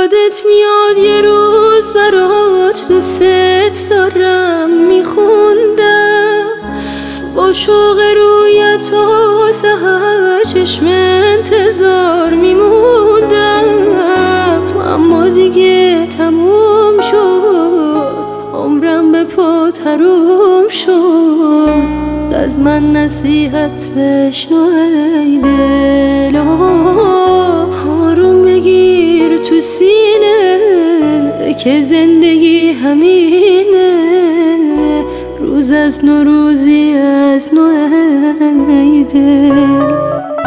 یادت میاد یه روز برات دوست دارم میخوندم، با شوق رویت تا سحر چشم انتظار میموندم. اما دیگه تموم شد، عمرم به پا تروم شد. از من نصیحت بشنو ای دل، آروم بگیر تو سینه که زندگی همینه. روز از نو روزی از نو ای دل.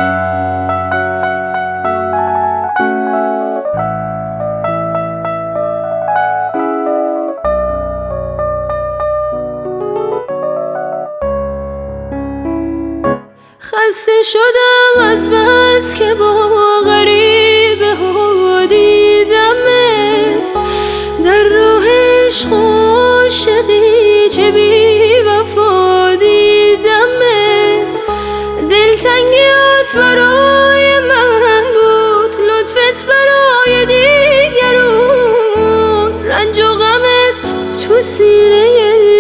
خسته شدم از بس که با غریبه ها دیدمت، در راه عشق و عاشقی چه بی وفا دیدمت. دلتنگیات برای من بود، لطفت برای دیگرون، رنج و غمت تو سینه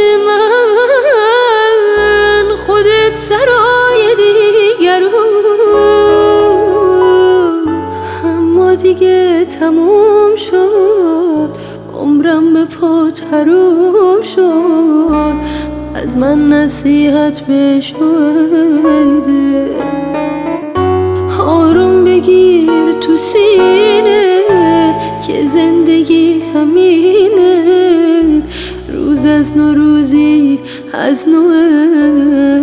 من، خودت سرای دیگه تموم شد، عمرم به پا تروم شد. از من نصیحت بشنو، آروم بگیر تو سینه که زندگی همینه. روز از نو روزی از نو